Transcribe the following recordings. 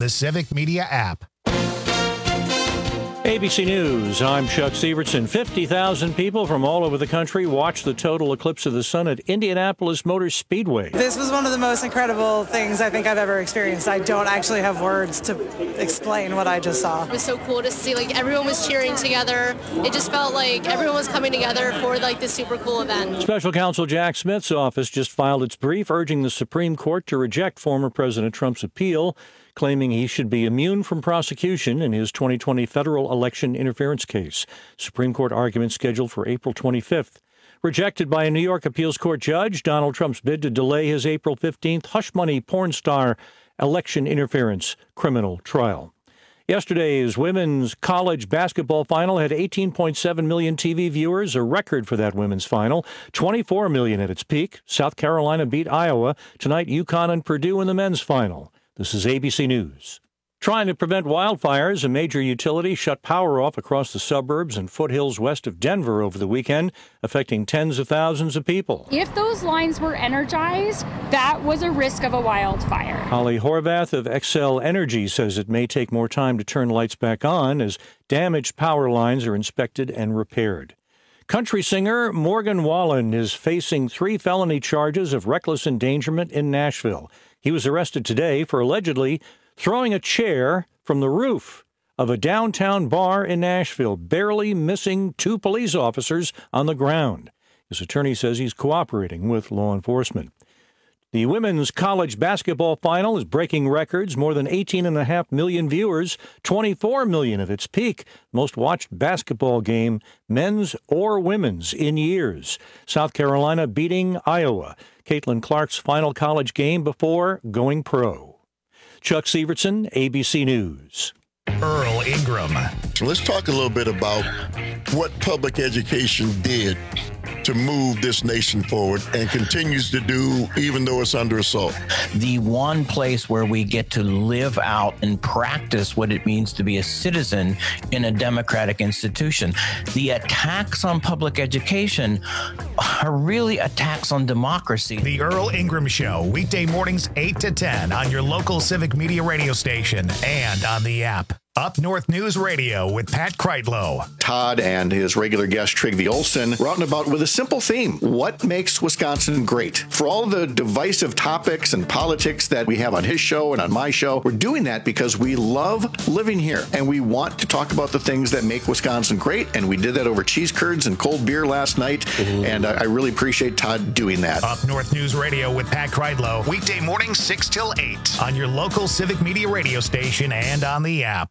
the Civic Media app. ABC News, I'm Chuck Severson. 50,000 people from all over the country watched the total eclipse of the sun at Indianapolis Motor Speedway. This was one of the most incredible things I think I've ever experienced. I don't actually have words to explain what I just saw. It was so cool to see, everyone was cheering together. It just felt like everyone was coming together for, this super cool event. Special counsel Jack Smith's office just filed its brief urging the Supreme Court to reject former President Trump's appeal, claiming he should be immune from prosecution in his 2020 federal election interference case. Supreme Court argument scheduled for April 25th. Rejected by a New York appeals court judge, Donald Trump's bid to delay his April 15th hush money porn star election interference criminal trial. Yesterday's women's college basketball final had 18.7 million TV viewers, a record for that women's final. 24 million at its peak. South Carolina beat Iowa. Tonight, UConn and Purdue in the men's final. This is ABC News. Trying to prevent wildfires, a major utility shut power off across the suburbs and foothills west of Denver over the weekend, affecting tens of thousands of people. If those lines were energized, that was a risk of a wildfire. Holly Horvath of Xcel Energy says it may take more time to turn lights back on as damaged power lines are inspected and repaired. Country singer Morgan Wallen is facing 3 felony charges of reckless endangerment in Nashville. He was arrested today for allegedly throwing a chair from the roof of a downtown bar in Nashville, barely missing 2 police officers on the ground. His attorney says he's cooperating with law enforcement. The women's college basketball final is breaking records. More than 18.5 million viewers, 24 million at its peak. Most watched basketball game, men's or women's, in years. South Carolina beating Iowa. Caitlin Clark's final college game before going pro. Chuck Severson, ABC News. Earl Ingram. Let's talk a little bit about what public education did to move this nation forward and continues to do even though it's under assault. The one place where we get to live out and practice what it means to be a citizen in a democratic institution. The attacks on public education are really attacks on democracy. The Earl Ingram Show, weekday mornings 8 to 10 on your local Civic Media radio station and on the app. Up North News Radio with Pat Kreitlow. Todd and his regular guest, Trygve Olsen, were out and about with a simple theme. What makes Wisconsin great? For all the divisive topics and politics that we have on his show and on my show, we're doing that because we love living here and we want to talk about the things that make Wisconsin great. And we did that over cheese curds and cold beer last night. And I really appreciate Todd doing that. Up North News Radio with Pat Kreitlow, weekday mornings 6 till 8 on your local Civic Media radio station and on the app.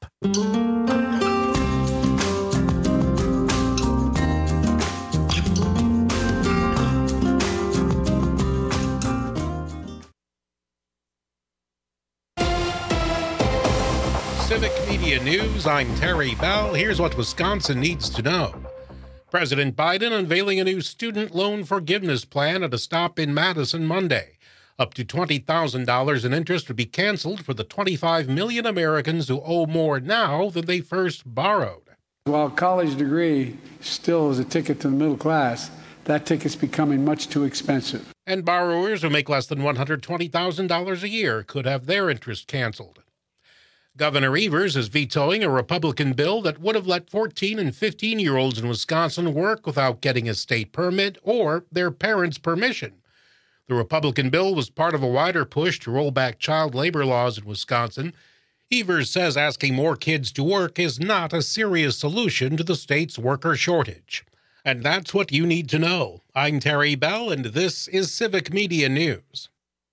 Civic Media News, I'm Terry Bell. Here's what Wisconsin needs to know. President Biden unveiling a new student loan forgiveness plan at a stop in Madison Monday. Up to $20,000 in interest would be canceled for the 25 million Americans who owe more now than they first borrowed. While a college degree still is a ticket to the middle class, that ticket's becoming much too expensive. And borrowers who make less than $120,000 a year could have their interest canceled. Governor Evers is vetoing a Republican bill that would have let 14 and 15-year-olds in Wisconsin work without getting a state permit or their parents' permission. The Republican bill was part of a wider push to roll back child labor laws in Wisconsin. Evers says asking more kids to work is not a serious solution to the state's worker shortage. And that's what you need to know. I'm Terry Bell, and this is Civic Media News.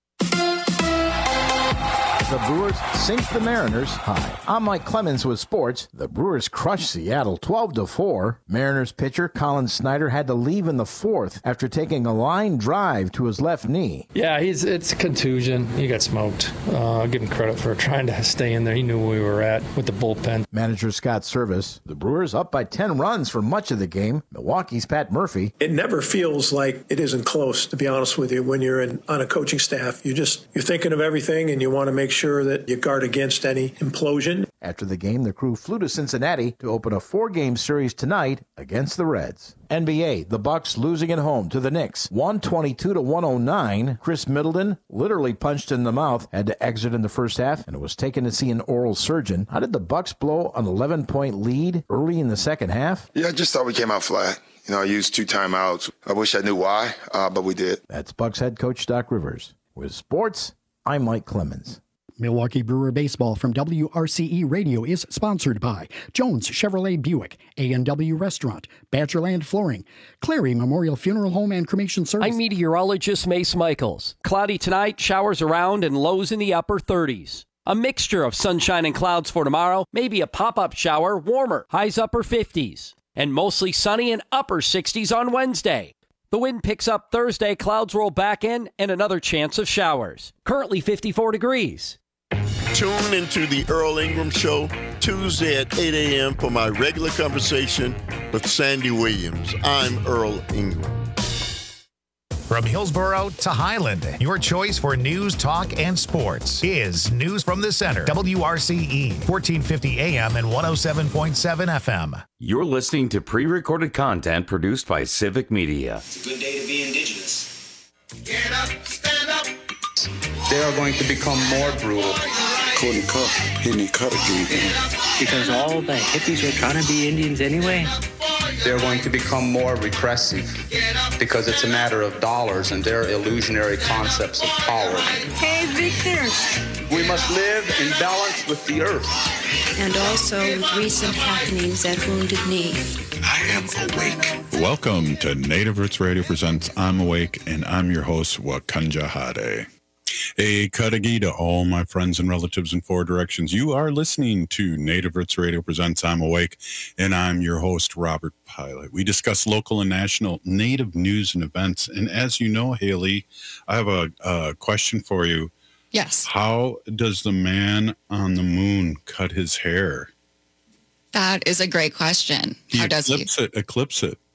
The Brewers sink the Mariners. Hi, I'm Mike Clemens with sports. The Brewers crushed Seattle 12-4. Mariners pitcher Colin Snyder had to leave in the fourth after taking a line drive to his left knee. Yeah, it's a contusion. He got smoked. I'll give him credit for trying to stay in there. He knew where we were at with the bullpen. Manager Scott Service. The Brewers up by 10 runs for much of the game. Milwaukee's Pat Murphy. It never feels like it isn't close, to be honest with you, when you're on a coaching staff. You're thinking of everything and you want to make sure that you guard against any implosion. After the game, the crew flew to Cincinnati to open a 4-game series tonight against the Reds. NBA, the Bucks losing at home to the Knicks, 122-109. Chris Middleton, literally punched in the mouth, had to exit in the first half and was taken to see an oral surgeon. How did the Bucks blow an 11-point lead early in the second half? Yeah, I just thought we came out flat. I used 2 timeouts. I wish I knew why, but we did. That's Bucks head coach Doc Rivers. With sports, I'm Mike Clemens. Milwaukee Brewer Baseball from WRCE Radio is sponsored by Jones Chevrolet Buick, A&W Restaurant, Badgerland Flooring, Clary Memorial Funeral Home and Cremation Service. I'm meteorologist Mace Michaels. Cloudy tonight, showers around and lows in the upper 30s. A mixture of sunshine and clouds for tomorrow, maybe a pop-up shower, warmer, highs upper 50s. And mostly sunny and upper 60s on Wednesday. The wind picks up Thursday, clouds roll back in, and another chance of showers. Currently 54 degrees. Tune into the Earl Ingram Show Tuesday at 8 a.m. for my regular conversation with Sandy Williams. I'm Earl Ingram. From Hillsborough to Highland, your choice for news, talk, and sports is News from the Center. WRCE, 1450 AM and 107.7 FM. You're listening to pre-recorded content produced by Civic Media. It's a good day to be indigenous. Get up, stand up. They are going to become more brutal. Because all the hippies were trying to be Indians anyway. They're going to become more repressive because it's a matter of dollars and their illusionary concepts of power. Hey, Victor. We must live in balance with the earth. And also with recent happenings at Wounded Knee. I am awake. Welcome to Native Roots Radio presents I'm Awake, and I'm your host, Wakanja Hade. A Kadagi to all my friends and relatives in 4 directions. You are listening to Native Roots Radio presents I'm Awake, and I'm your host, Robert Pilot. We discuss local and national Native news and events. And as you know, Haley, I have a question for you. Yes. How does the man on the moon cut his hair? That is a great question. How does he? Eclipse it.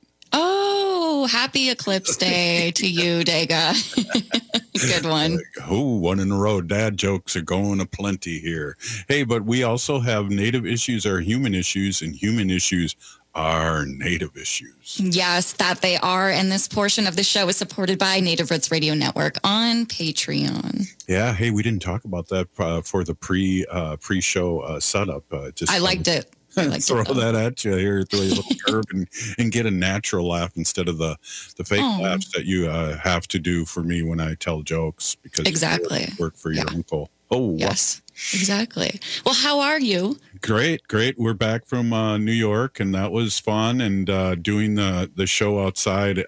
Oh, happy Eclipse Day to you, Dega. Good one. Oh, 1 in a row. Dad jokes are going aplenty here. Hey, but we also have Native issues are human issues, and human issues are Native issues. Yes, that they are. And this portion of the show is supported by Native Roots Radio Network on Patreon. Yeah. Hey, we didn't talk about that for the pre-show setup. I liked it. Throw that at you here, throw a little curve and get a natural laugh instead of the fake laughs that you have to do for me when I tell jokes because exactly work for your uncle. Oh, yes, exactly. Well, how are you? Great. We're back from New York, and that was fun. And doing the show outside,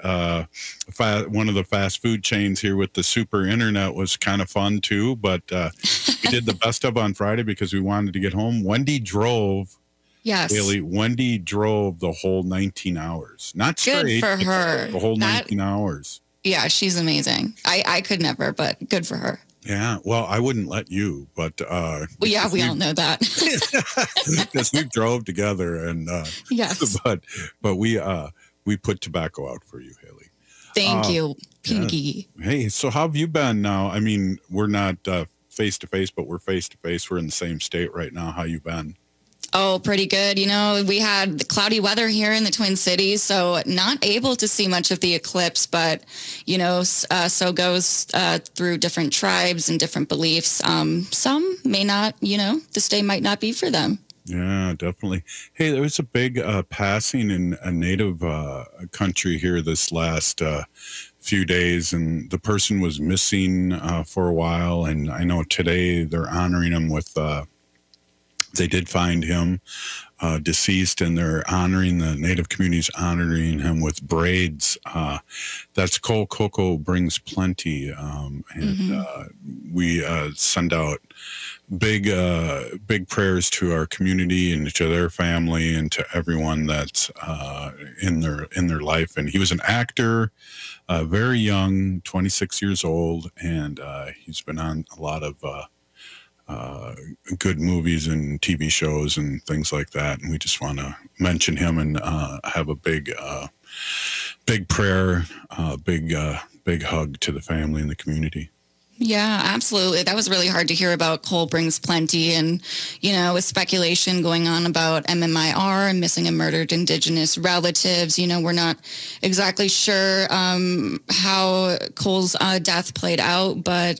one of the fast food chains here with the super internet was kind of fun too. But we did the best of on Friday because we wanted to get home. Wendy drove. Yes. Haley, Wendy drove the whole 19 hours. Not straight. Good for her. The whole 19 hours. Yeah, she's amazing. I could never, but good for her. Yeah. Well, I wouldn't let you, but well, yeah, we all know that. Because we drove together and yes. But we put tobacco out for you, Haley. Thank you, Pinky. Yeah. Hey, so how have you been now? I mean, we're not face to face, but we're face to face. We're in the same state right now. How you been? Oh, pretty good. We had the cloudy weather here in the Twin Cities, so not able to see much of the eclipse, but, so goes through different tribes and different beliefs. Some may not, this day might not be for them. Yeah, definitely. Hey, there was a big passing in a Native country here this last few days, and the person was missing for a while, and I know today they're honoring him with... They did find him deceased, and they're honoring the Native communities, honoring him with braids. That's Kol Koko Brings Plenty, we send out big prayers to our community and to their family and to everyone that's in their life. And he was an actor, very young, 26 years old, and he's been on a lot of good movies and TV shows and things like that. And we just want to mention him and have a big prayer, big hug to the family and the community. Yeah, absolutely. That was really hard to hear about Coal Brings Plenty, and, with speculation going on about MMIR and missing and murdered Indigenous relatives. We're not exactly sure how Coal's death played out, but,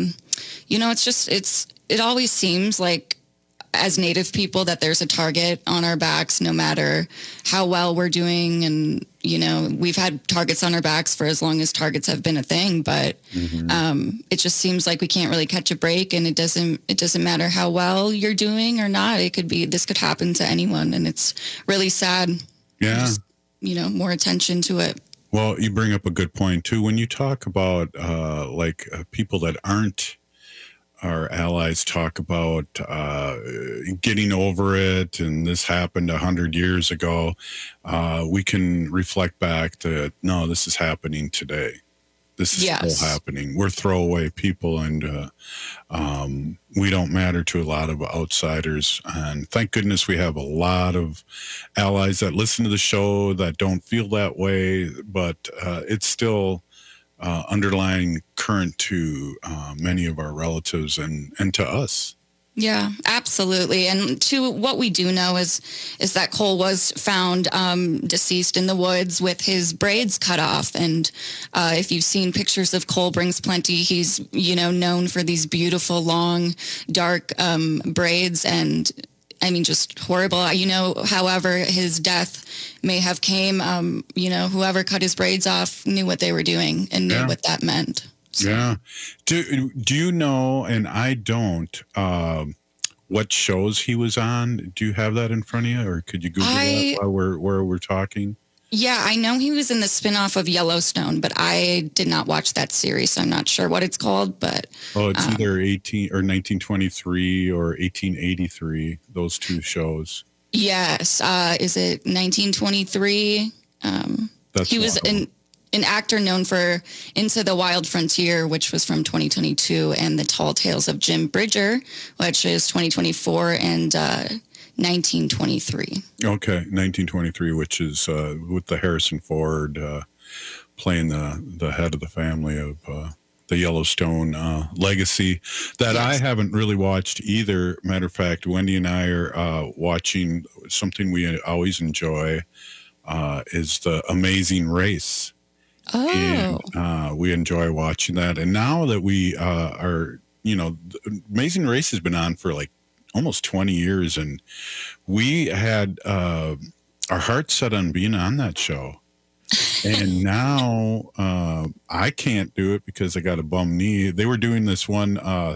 it always seems like as Native people that there's a target on our backs no matter how well we're doing. And, we've had targets on our backs for as long as targets have been a thing, but it just seems like we can't really catch a break, and it doesn't matter how well you're doing or not. This could happen to anyone, and it's really sad. Yeah. Just, more attention to it. Well, you bring up a good point too. When you talk about people that aren't our allies, talk about getting over it, and this happened 100 years ago, we can reflect back to, no, this is happening today. This is still happening. We're throwaway people, and we don't matter to a lot of outsiders. And thank goodness we have a lot of allies that listen to the show that don't feel that way, but it's still underlying current to many of our relatives and to us. Yeah, absolutely. And to what we do know is that Cole was found deceased in the woods with his braids cut off. And if you've seen pictures of Cole Brings Plenty, he's, known for these beautiful, long, dark braids. And I mean, just horrible. However, his death may have came, whoever cut his braids off knew what they were doing and knew what that meant. So. Yeah. Do you know, and I don't, what shows he was on? Do you have that in front of you, or could you Google that while we're talking? Yeah, I know he was in the spinoff of Yellowstone, but I did not watch that series, so I'm not sure what it's called. But it's either 1923 or 1883. Those two shows. Yes, is it 1923? He was an actor known for Into the Wild Frontier, which was from 2022, and The Tall Tales of Jim Bridger, which is 2024, and 1923. Okay, 1923, which is with the Harrison Ford playing the head of the family of the Yellowstone legacy that I haven't really watched either. Matter of fact, Wendy and I are watching something we always enjoy is The Amazing Race. Oh. And we enjoy watching that. And now that we are, Amazing Race has been on for like almost 20 years, and we had our hearts set on being on that show. And now I can't do it because I got a bum knee. They were doing this one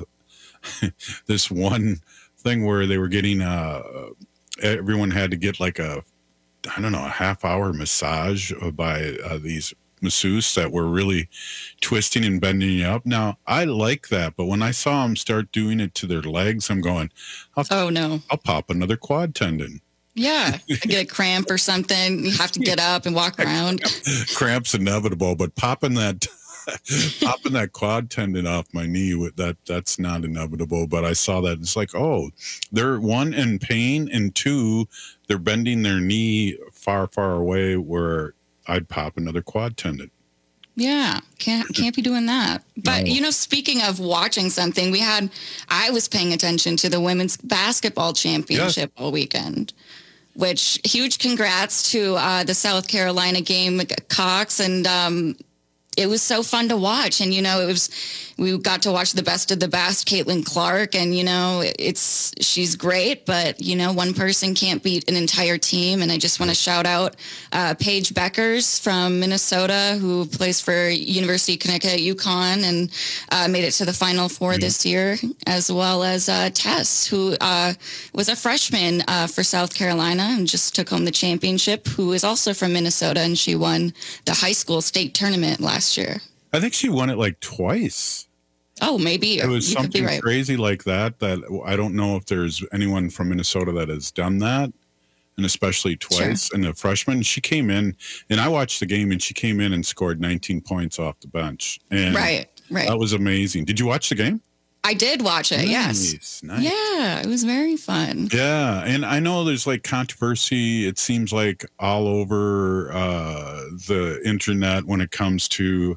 thing where they were getting everyone had to get like a half-hour massage by these masseuse that were really twisting and bending you up. Now, I like that, but when I saw them start doing it to their legs, I'm going, oh no, I'll pop another quad tendon. Yeah, get a cramp or something. You have to get up and walk around. Cramp's inevitable, but popping that quad tendon off my knee, that's not inevitable. But I saw that. It's like, oh, they're one in pain, and two, they're bending their knee far, far away where I'd pop another quad tendon. Yeah, can't be doing that. But, No. Speaking of watching something, I was paying attention to the women's basketball championship all weekend, which huge congrats to the South Carolina Gamecocks. And it was so fun to watch. And, we got to watch the best of the best, Caitlin Clark. And, she's great, but, one person can't beat an entire team. And I just want to shout out Paige Beckers from Minnesota, who plays for University of Connecticut, UConn, and made it to the Final Four this year, as well as Tess, who was a freshman for South Carolina and just took home the championship, who is also from Minnesota, and she won the high school state tournament last year. I think she won it like twice. Oh, maybe. It was something crazy like that I don't know if there's anyone from Minnesota that has done that, and especially twice. Sure. And the freshman, she came in, and I watched the game, and she came in and scored 19 points off the bench. And right. That was amazing. Did you watch the game? I did watch it, yes. Nice. Yeah, it was very fun. Yeah, and I know there's like controversy, it seems like all over the internet when it comes to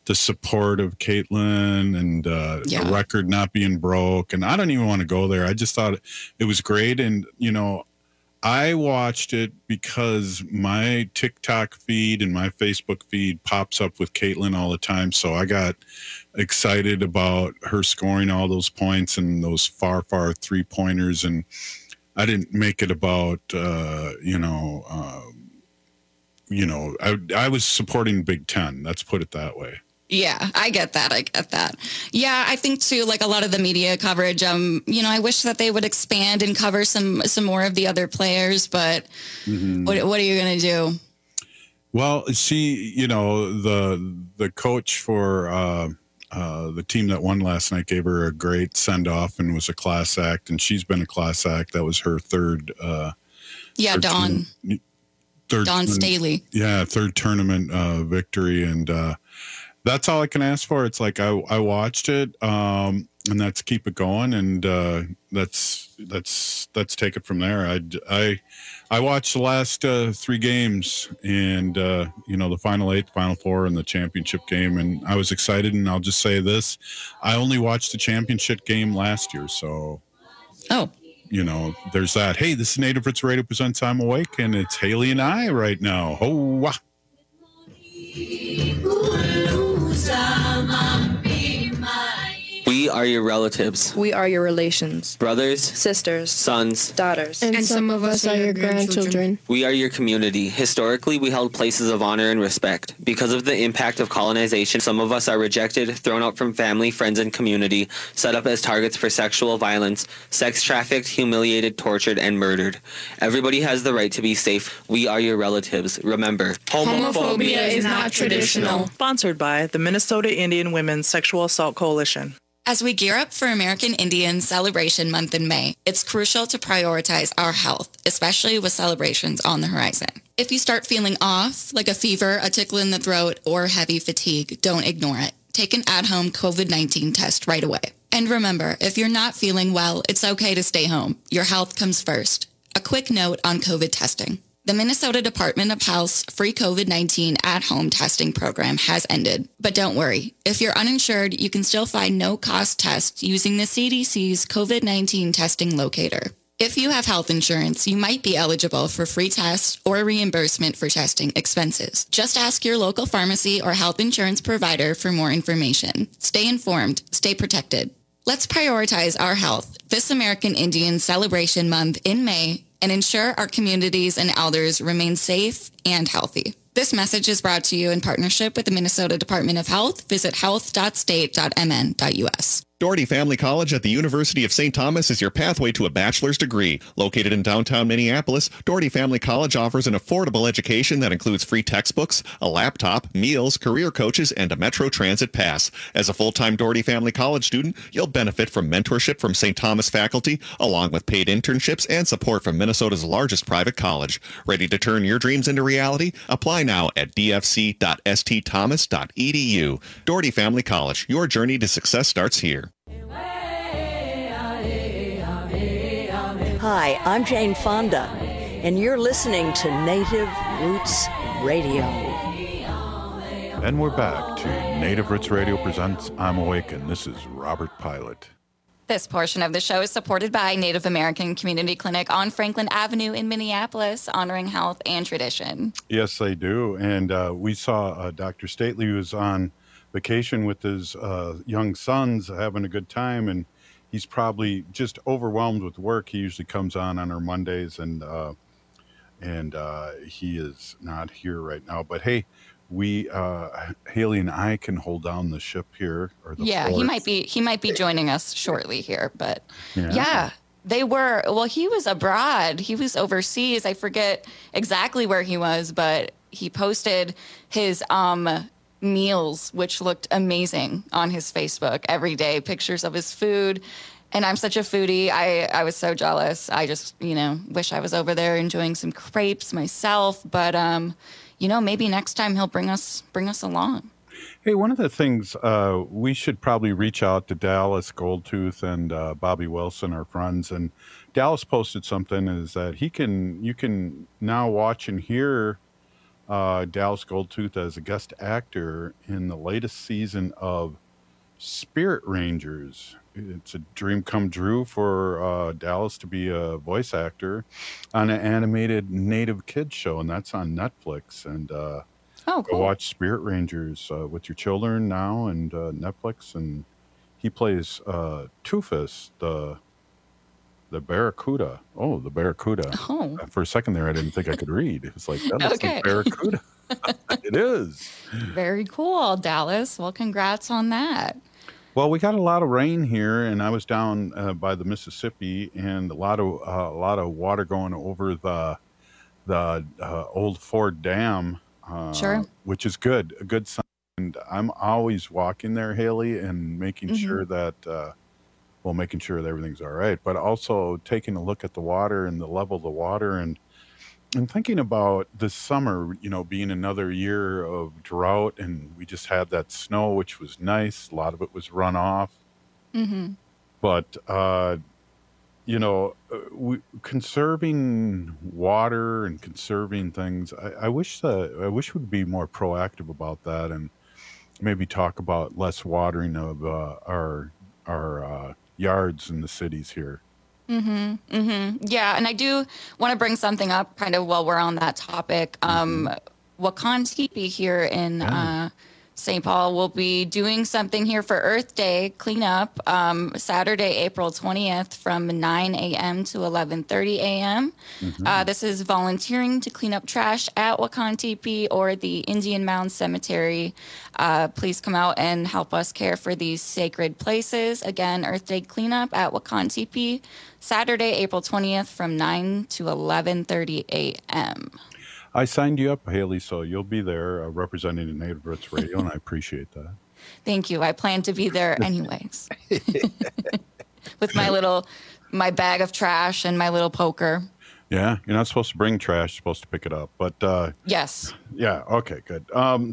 the support of Caitlin and the record not being broke. And I don't even want to go there. I just thought it was great. And, you know, I watched it because my TikTok feed and my Facebook feed pops up with Caitlin all the time. So I got excited about her scoring all those points and those far 3-pointers. And I didn't make it about, I was supporting Big Ten. Let's put it that way. Yeah, I get that. Yeah, I think too, like a lot of the media coverage, I wish that they would expand and cover some more of the other players, but what are you going to do? Well, the coach for the team that won last night gave her a great send off and was a class act, and she's been a class act. That was her third. Dawn Staley. Yeah, third tournament victory, and that's all I can ask for. It's like I watched it, and let's keep it going, and let's take it from there. I watched the last 3 games, and the Final 8, Final 4, and the championship game, and I was excited. And I'll just say this: I only watched the championship game last year, so there's that. Hey, this is Native Roots Radio presents I'm Awake, and it's Haley and I right now. Oh. We are your relatives. We are your relations. Brothers. Sisters. Sons. Daughters. And some of us are your grandchildren. We are your community. Historically, we held places of honor and respect. Because of the impact of colonization, some of us are rejected, thrown out from family, friends, and community, set up as targets for sexual violence, sex trafficked, humiliated, tortured, and murdered. Everybody has the right to be safe. We are your relatives. Remember, homophobia is not traditional. Sponsored by the Minnesota Indian Women's Sexual Assault Coalition. As we gear up for American Indian Celebration Month in May, it's crucial to prioritize our health, especially with celebrations on the horizon. If you start feeling off, like a fever, a tickle in the throat, or heavy fatigue, don't ignore it. Take an at-home COVID-19 test right away. And remember, if you're not feeling well, it's okay to stay home. Your health comes first. A quick note on COVID testing. The Minnesota Department of Health's free COVID-19 at-home testing program has ended. But don't worry. If you're uninsured, you can still find no-cost tests using the CDC's COVID-19 testing locator. If you have health insurance, you might be eligible for free tests or reimbursement for testing expenses. Just ask your local pharmacy or health insurance provider for more information. Stay informed. Stay protected. Let's prioritize our health this American Indian Celebration Month in May and ensure our communities and elders remain safe and healthy. This message is brought to you in partnership with the Minnesota Department of Health. Visit health.state.mn.us. Doherty Family College at the University of St. Thomas is your pathway to a bachelor's degree. Located in downtown Minneapolis, Doherty Family College offers an affordable education that includes free textbooks, a laptop, meals, career coaches, and a Metro Transit pass. As a full-time Doherty Family College student, you'll benefit from mentorship from St. Thomas faculty, along with paid internships and support from Minnesota's largest private college. Ready to turn your dreams into reality? Apply now at dfc.stthomas.edu. Doherty Family College, your journey to success starts here. Hi, I'm Jane Fonda, and you're listening to Native Roots Radio. And we're back to Native Roots Radio presents I'm Awake, and this is Robert Pilot. This portion of the show is supported by Native American Community Clinic on Franklin Avenue in Minneapolis, honoring health and tradition. Yes, they do. And we saw Dr. Stately, who was on vacation with his young sons, having a good time, and he's probably just overwhelmed with work. He usually comes on our Mondays, and he is not here right now. But hey, we Haley and I can hold down the ship here. Or the fort. He might be joining us shortly here. But yeah, they were. Well, he was abroad. He was overseas. I forget exactly where he was, but he posted his meals, which looked amazing, on his Facebook every day, pictures of his food. And I'm such a foodie. I was so jealous. I just, wish I was over there enjoying some crepes myself. But, maybe next time he'll bring us along. Hey, one of the things we should probably reach out to Dallas Goldtooth and Bobby Wilson, our friends. And Dallas posted something is that you can now watch and hear Dallas Goldtooth as a guest actor in the latest season of Spirit Rangers. It's a dream come true for Dallas to be a voice actor on an animated Native kids show, and that's on Netflix. And cool. Go watch Spirit Rangers with your children now, and Netflix. And he plays Toofus, the Barracuda. Oh, the Barracuda. Oh. For a second there, I didn't think I could read. It was like, that looks Okay. like Barracuda. It is. Very cool, Dallas. Well, congrats on that. Well, we got a lot of rain here, and I was down by the Mississippi, and a lot of water going over the old Ford Dam, Sure. which is good, a good sign. And I'm always walking there, Haley, and making sure that making sure that everything's all right, but also taking a look at the water and the level of the water, and thinking about this summer, being another year of drought, and we just had that snow, which was nice. A lot of it was runoff. Mm-hmm. But, conserving water and conserving things, I wish we'd be more proactive about that, and maybe talk about less watering of our yards in the cities here. Mm-hmm. Mm-hmm. Yeah, and I do want to bring something up kind of while we're on that topic. Wakan Teepee here in St. Paul will be doing something here for Earth Day cleanup Saturday, April 20th from 9 a.m. to 11:30 a.m. This is volunteering to clean up trash at Wakan Teepee or the Indian Mound Cemetery. Please come out and help us care for these sacred places. Again, Earth Day cleanup at Wakan Teepee, Saturday, April 20th from 9 to 11:30 a.m. I signed you up, Haley, so you'll be there representing the Native Roots Radio, and I appreciate that. Thank you. I plan to be there anyways. With my bag of trash and my little poker. Yeah, you're not supposed to bring trash, you're supposed to pick it up. But yes. Yeah, okay, good.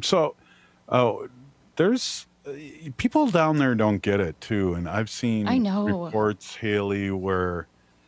There's people down there don't get it too, and I've seen reports, Haley, where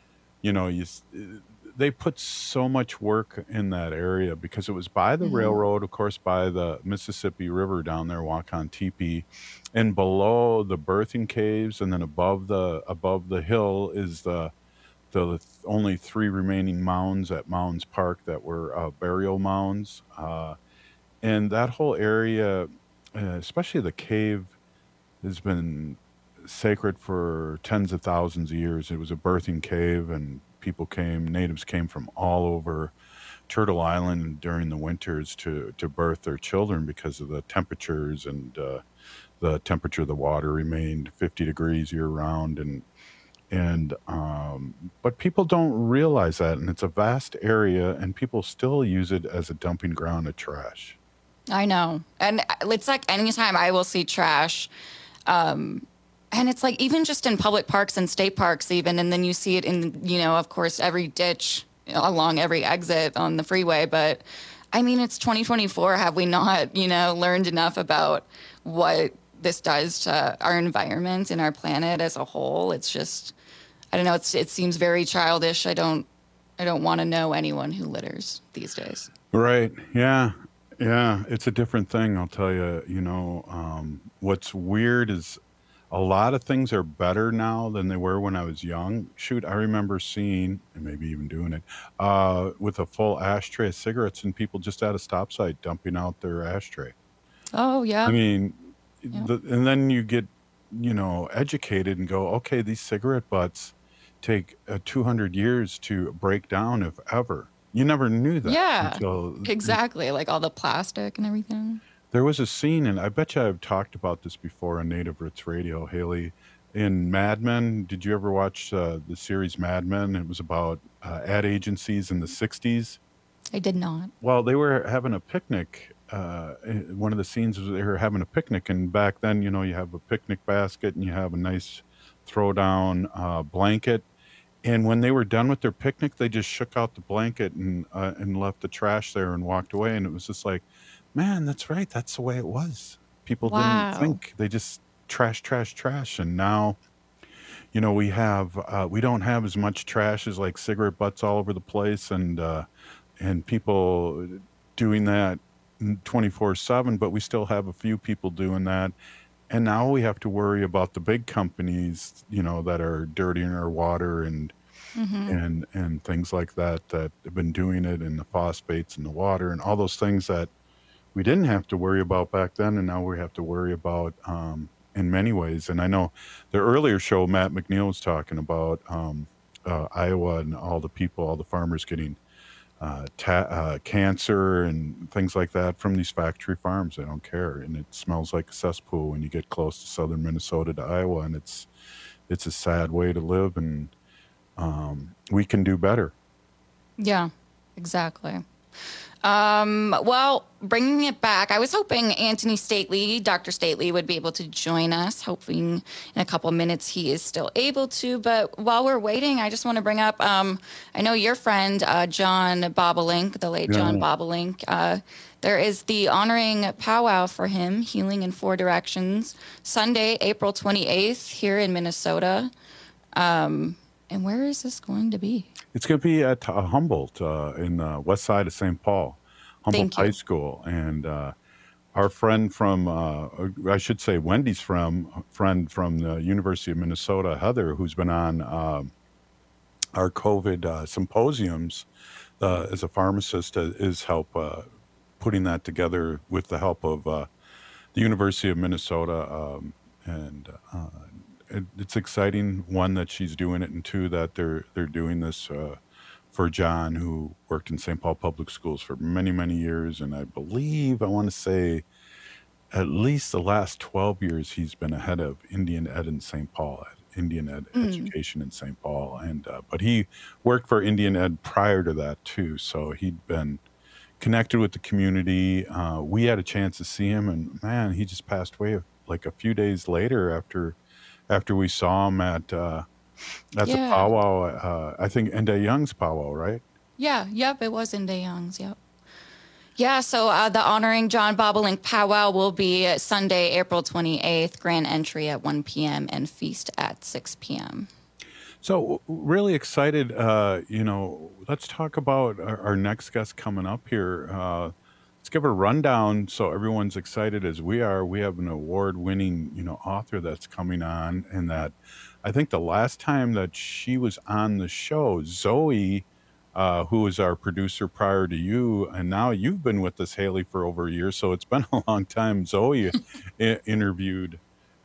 they put so much work in that area because it was by the railroad, of course, by the Mississippi River down there, Wakan Teepee, and below the birthing caves, and then above the hill is the only 3 remaining mounds at Mounds Park that were burial mounds, and that whole area, especially the cave, has been sacred for tens of thousands of years. It was a birthing cave, and natives came from all over Turtle Island during the winters to birth their children because of the temperatures, and the temperature of the water remained 50 degrees year round, but people don't realize that, and it's a vast area, and people still use it as a dumping ground of trash. I know. And it's like anytime I will see trash, and it's like even just in public parks and state parks even, and then you see it in, of course, every ditch along every exit on the freeway. But, I mean, it's 2024. Have we not, learned enough about what this does to our environment and our planet as a whole? It's just, I don't know, it seems very childish. I don't want to know anyone who litters these days. Right. Yeah. Yeah. It's a different thing, I'll tell you. What's weird is a lot of things are better now than they were when I was young. Shoot, I remember seeing, and maybe even doing it, with a full ashtray of cigarettes, and people just at a stop sign dumping out their ashtray. Oh, yeah. I mean, and then you get, educated and go, okay, these cigarette butts take 200 years to break down, if ever. You never knew that. Yeah, exactly. Like all the plastic and everything. There was a scene, and I bet you I've talked about this before on Native Roots Radio, Haley, in Mad Men. Did you ever watch the series Mad Men? It was about ad agencies in the 60s. I did not. Well, they were having a picnic. One of the scenes was they were having a picnic, and back then, you have a picnic basket, and you have a nice throw-down blanket. And when they were done with their picnic, they just shook out the blanket and left the trash there and walked away. And it was just like, man, that's right. That's the way it was. People didn't think. They just trash. And now, we don't have as much trash as like cigarette butts all over the place. And people, doing that 24/7, but we still have a few people doing that. And now we have to worry about the big companies, that are dirtying our water and things like that have been doing it, and the phosphates in the water and all those things that we didn't have to worry about back then, and now we have to worry about in many ways. And I know the earlier show, Matt McNeil was talking about Iowa and all the farmers getting cancer and things like that from these factory farms. They don't care, and it smells like a cesspool when you get close to southern Minnesota to Iowa, and it's a sad way to live, and we can do better. Yeah, exactly. Well, bringing it back, I was hoping Anthony Stately, Dr. Stately, would be able to join us, hoping in a couple of minutes he is still able to. But while we're waiting, I just want to bring up, I know your friend, John Bobolink, the late John Bobolink. There is the honoring powwow for him, Healing in 4 Directions, Sunday, April 28th here in Minnesota. And where is this going to be? It's going to be at Humboldt in the west side of St. Paul, Humboldt High School. And our friend from, I should say Wendy's friend from the University of Minnesota, Heather, who's been on our COVID symposiums as a pharmacist, is help putting that together with the help of the University of Minnesota. It's exciting, one, that she's doing it, and two, that they're doing this for John, who worked in St. Paul Public Schools for many, many years. And I want to say at least the last 12 years, he's been ahead of Indian Ed in St. Paul, Indian Ed education in St. Paul. And but he worked for Indian Ed prior to that too. So he'd been connected with the community. We had a chance to see him, and man, he just passed away like a few days later after we saw him at the powwow. I think Ende Young's powwow, right? Yeah, yep, it was Ende Young's, yep. Yeah, so the Honoring John Bobolink powwow will be Sunday, April 28th, grand entry at 1 p.m. and feast at 6 p.m. So really excited, let's talk about our next guest coming up here. Let's give a rundown so everyone's excited as we are. We have an award-winning, author that's coming on, and that I think the last time that she was on the show, Zoe, who was our producer prior to you, and now you've been with us, Haley, for over a year, so it's been a long time. Zoe interviewed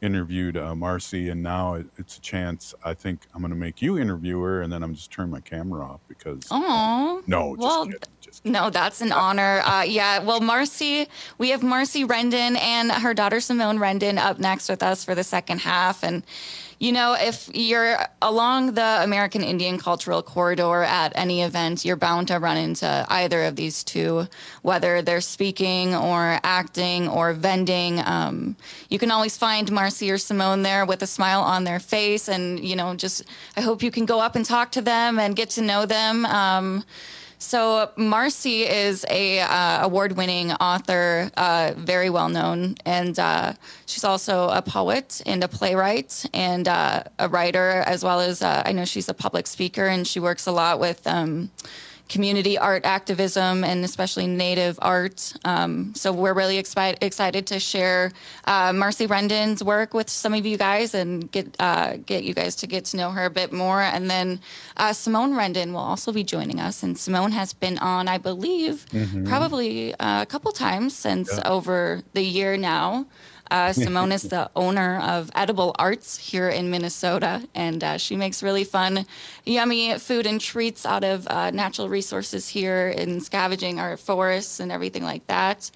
Marcy, and now it's a chance. I think I'm going to make you interview her, and then I'm just turn my camera off because. Oh no, no, that's an honor. Well, Marcy, we have Marcy Rendon and her daughter Simone Rendon up next with us for the second half, and. If you're along the American Indian Cultural Corridor at any event, you're bound to run into either of these two, whether they're speaking or acting or vending. You can always find Marcy or Simone there with a smile on their face. And, I hope you can go up and talk to them and get to know them. So Marcy is a award-winning author, very well-known, and she's also a poet and a playwright and a writer, as well as I know she's a public speaker, and she works a lot with community art activism and especially Native art. So we're really excited to share Marcy Rendon's work with some of you guys and get you guys to get to know her a bit more. And then Simone Rendon will also be joining us. And Simone has been on, I believe, probably a couple times since over the year now. Simone is the owner of Edible Arts here in Minnesota, and she makes really fun, yummy food and treats out of natural resources here in scavenging our forests and everything like that.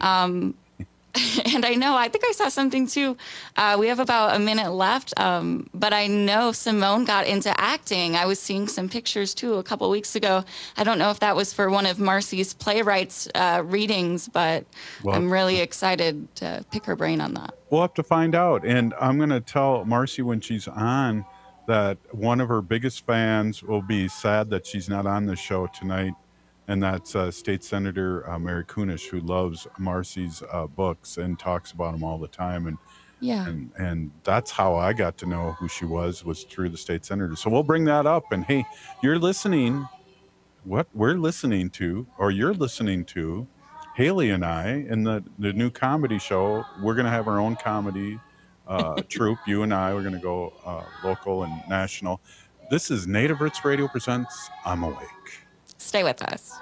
And I think I saw something too. We have about a minute left, but I know Simone got into acting. I was seeing some pictures too a couple weeks ago. I don't know if that was for one of Marcy's playwrights readings, but I'm really excited to pick her brain on that. We'll have to find out. And I'm going to tell Marcy when she's on that one of her biggest fans will be sad that she's not on the show tonight. And that's State Senator Mary Kunesh, who loves Marcy's books and talks about them all the time. And that's how I got to know who she was through the state senator. So we'll bring that up. And hey, you're listening. What we're listening to, or you're listening to, Haley and I, in the new comedy show, we're going to have our own comedy troupe. You and I, we're going to go local and national. This is Native Roots Radio presents I'm Awake. Stay with us.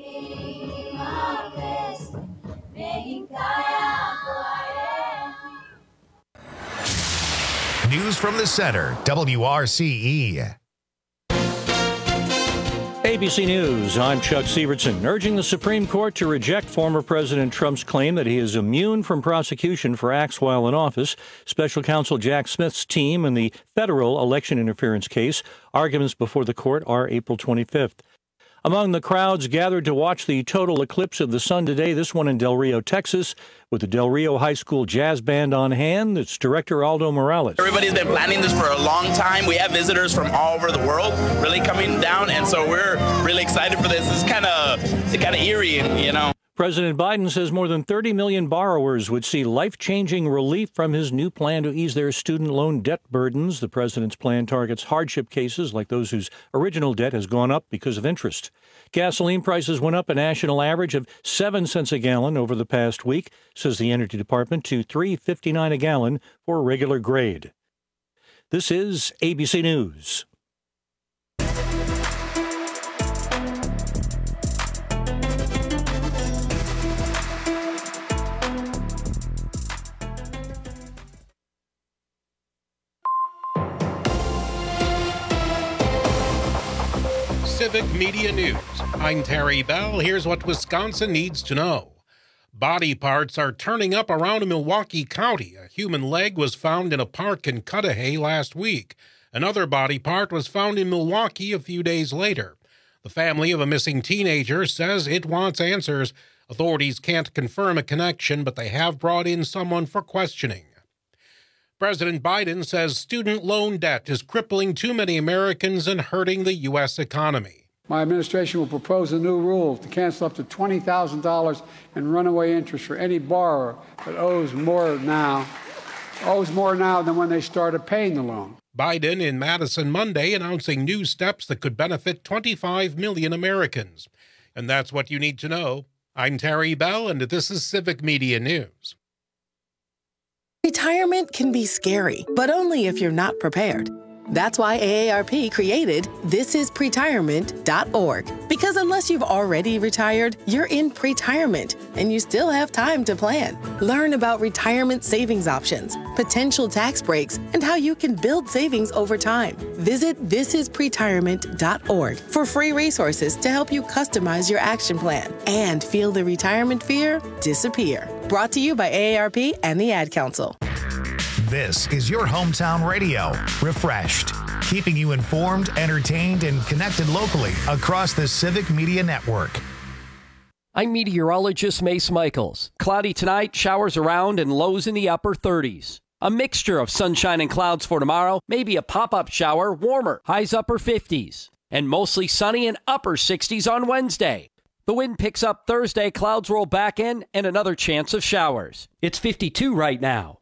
News from the Center, WRCE. ABC News, I'm Chuck Sievertson. Urging the Supreme Court to reject former President Trump's claim that he is immune from prosecution for acts while in office. Special counsel Jack Smith's team in the federal election interference case. Arguments before the court are April 25th. Among the crowds gathered to watch the total eclipse of the sun today, this one in Del Rio, Texas, with the Del Rio High School Jazz Band on hand. It's director Aldo Morales. Everybody's been planning this for a long time. We have visitors from all over the world really coming down, and so we're really excited for this. It's kind of eerie, you know. President Biden says more than 30 million borrowers would see life-changing relief from his new plan to ease their student loan debt burdens. The president's plan targets hardship cases like those whose original debt has gone up because of interest. Gasoline prices went up a national average of 7 cents a gallon over the past week, says the Energy Department, to $3.59 a gallon for regular grade. This is ABC News. Civic Media News. I'm Terry Bell. Here's what Wisconsin needs to know. Body parts are turning up around Milwaukee County. A human leg was found in a park in Cudahy last week. Another body part was found in Milwaukee a few days later. The family of a missing teenager says it wants answers. Authorities can't confirm a connection, but they have brought in someone for questioning. President Biden says student loan debt is crippling too many Americans and hurting the U.S. economy. My administration will propose a new rule to cancel up to $20,000 in runaway interest for any borrower that owes more now than when they started paying the loan. Biden in Madison Monday announcing new steps that could benefit 25 million Americans. And that's what you need to know. I'm Terry Bell, and this is Civic Media News. Retirement can be scary, but only if you're not prepared. That's why AARP created thisispretirement.org. Because unless you've already retired, you're in pretirement, and you still have time to plan. Learn about retirement savings options, potential tax breaks, and how you can build savings over time. Visit thisispretirement.org for free resources to help you customize your action plan and feel the retirement fear disappear. Brought to you by AARP and the Ad Council. This is your hometown radio, refreshed, keeping you informed, entertained, and connected locally across the Civic Media Network. I'm meteorologist Mace Michaels. Cloudy tonight, showers around, and lows in the upper 30s. A mixture of sunshine and clouds for tomorrow, maybe a pop-up shower, warmer, highs upper 50s, and mostly sunny and upper 60s on Wednesday. The wind picks up Thursday, clouds roll back in, and another chance of showers. It's 52 right now.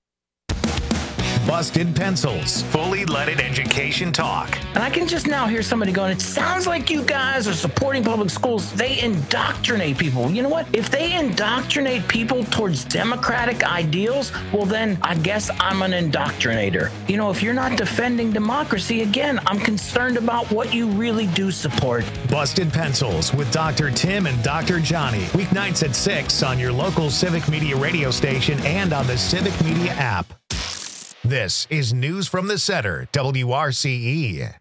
Busted Pencils, fully leaded education talk. And I can just now hear somebody going, it sounds like you guys are supporting public schools. They indoctrinate people. You know what? If they indoctrinate people towards democratic ideals, well, then I guess I'm an indoctrinator. You know, if you're not defending democracy, again, I'm concerned about what you really do support. Busted Pencils with Dr. Tim and Dr. Johnny. Weeknights at 6 on your local Civic Media radio station and on the Civic Media app. This is News from the Center, WRCE.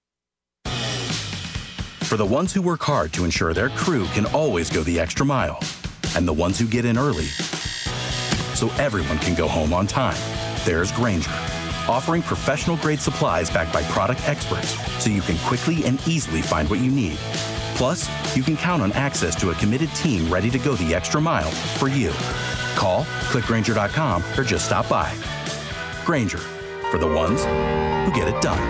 For the ones who work hard to ensure their crew can always go the extra mile, and the ones who get in early so everyone can go home on time, there's Grainger, offering professional-grade supplies backed by product experts so you can quickly and easily find what you need. Plus, you can count on access to a committed team ready to go the extra mile for you. Call, click Grainger.com, or just stop by. Grainger, for the ones who get it done.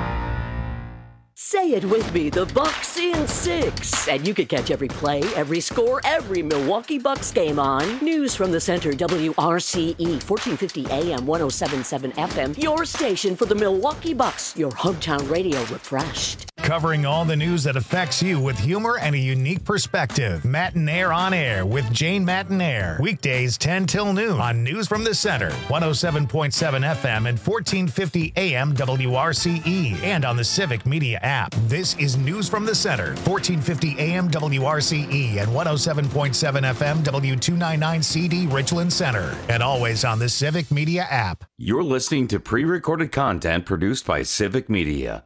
Say it with me, the Bucks in 6. And you can catch every play, every score, every Milwaukee Bucks game on News from the Center, WRCE, 1450 AM, 107.7 FM, your station for the Milwaukee Bucks, your hometown radio refreshed. covering all the news that affects you with humor and a unique perspective. Matinaire on Air with Jane Matinaire. Weekdays 10 till noon on News from the Center, 107.7 FM and 1450 AM WRCE, and on the Civic Media app. This is News from the Center, 1450 AM WRCE and 107.7 FM W299 CD Richland Center, and always on the Civic Media app. You're listening to pre-recorded content produced by Civic Media.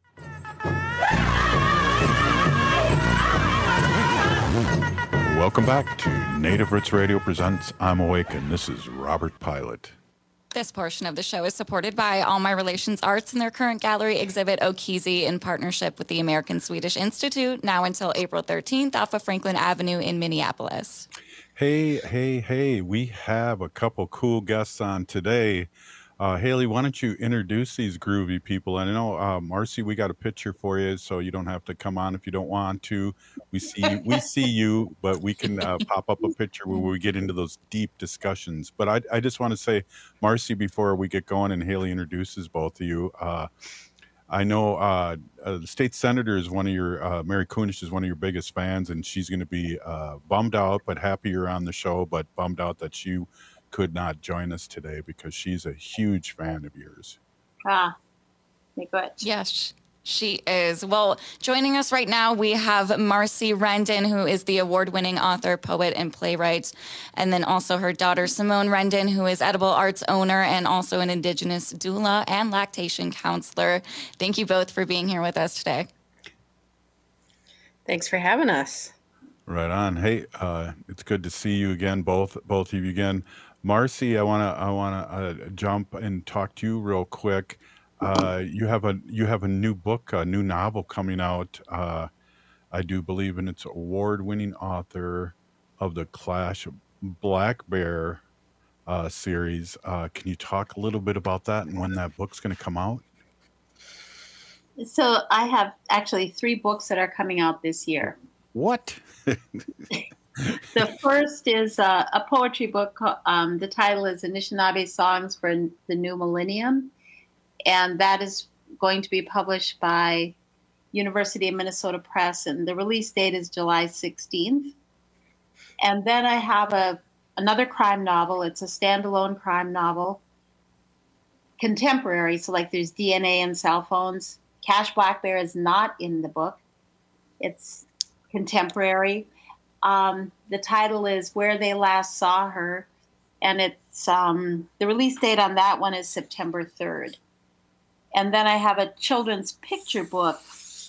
Welcome back to Native Roots Radio presents I'm Awake, and this is Robert Pilot. This portion of the show is supported by All My Relations Arts and their current gallery exhibit Okizi in partnership with the American Swedish Institute, now until April 13th off of Franklin Avenue in Minneapolis. Hey, we have a couple cool guests on today. Haley, why don't you introduce these groovy people? And I know, Marcy, we got a picture for you, so you don't have to come on if you don't want to. We see you, but we can pop up a picture where we get into those deep discussions. But I just want to say, Marcy, before we get going and Haley introduces both of you, I know the state senator is one of your, Mary Kunish is one of your biggest fans, and she's going to be bummed out, but happy you're on the show, but bummed out that you could not join us today because she's a huge fan of yours. Good. Yes, she is. Well, joining us right now, we have Marcy Rendon, who is the award-winning author, poet, and playwright, and then also her daughter, Simone Rendon, who is Edible Arts owner and also an Indigenous doula and lactation counselor. Thank you both for being here with us today. Thanks for having us. Right on. Hey, it's good to see you again, both of you again. Marcy, I wanna jump and talk to you real quick. You have a new book, a new novel coming out. I do believe, and it's award-winning author of the Clash Black Bear series. Can you talk a little bit about that and when that book's going to come out? So I have actually 3 books that are coming out this year. What? The first is a poetry book. The title is Anishinaabe Songs for the New Millennium. And that is going to be published by University of Minnesota Press. And the release date is July 16th. And then I have another crime novel. It's a standalone crime novel. Contemporary. So like there's DNA and cell phones. Cash Black Bear is not in the book. It's contemporary. The title is Where They Last Saw Her, and it's the release date on that one is September 3rd. And then I have a children's picture book,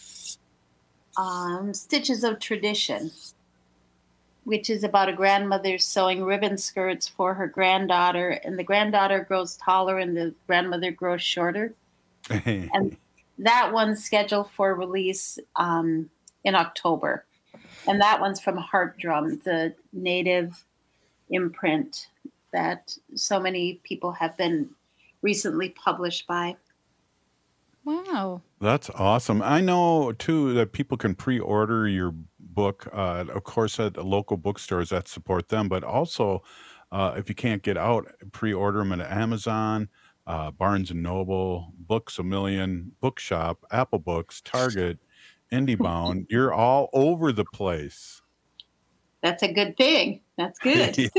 Stitches of Tradition, which is about a grandmother sewing ribbon skirts for her granddaughter, and the granddaughter grows taller and the grandmother grows shorter. And that one's scheduled for release in October. And that one's from Heart Drum, the Native imprint that so many people have been recently published by. Wow. That's awesome. I know, too, that people can pre-order your book, of course, at local bookstores that support them, but also if you can't get out, pre-order them at Amazon, Barnes & Noble, Books A Million, Bookshop, Apple Books, Target, IndieBound. You're all over the place. That's a good thing. That's good.